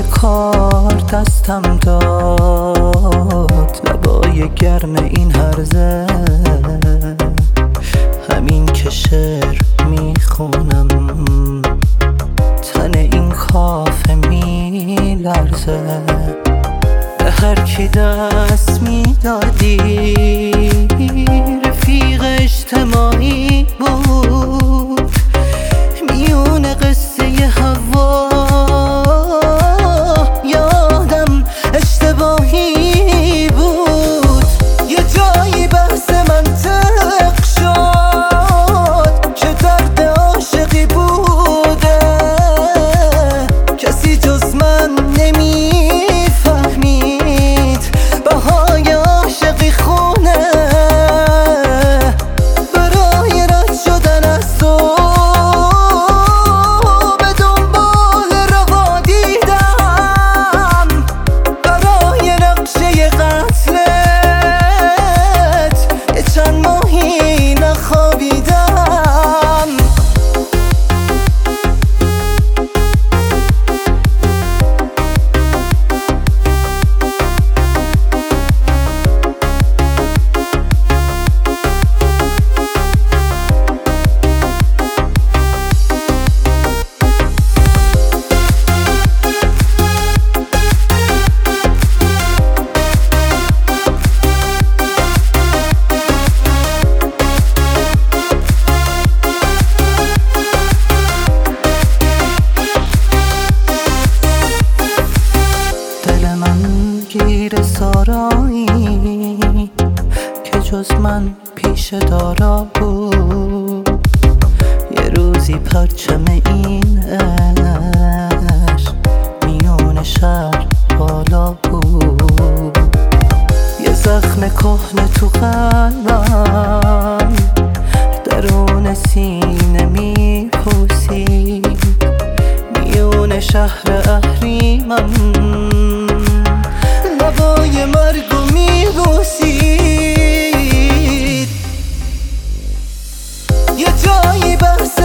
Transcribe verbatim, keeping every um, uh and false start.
کار دستم داد، لبای گرم این هرزه، همین که شعر میخونم تن این کافه میلرزه. به هر کی دست میدادی رفیق اجتماعی بود، میون قصه هوا یادم اشتباهی بود. یه جایی بحث منطق شد که درد عاشقی بوده، کسی جز من نمیفهمید بهای عاشقی خونه. برای رد شدن از تو به دنبال رها دیدم، برای نقشه قتلت یه چند ماهی نخوابیدم. گیر سارایی که جز من پیش دارا بود، یه روزی پرچم این عشق میون شهر بالا بود. یه زخم کهنه تو قلبم درون سینه میپوسید، میون شهر اهریمن لبای مرگو میبوسید. یه جایی بحث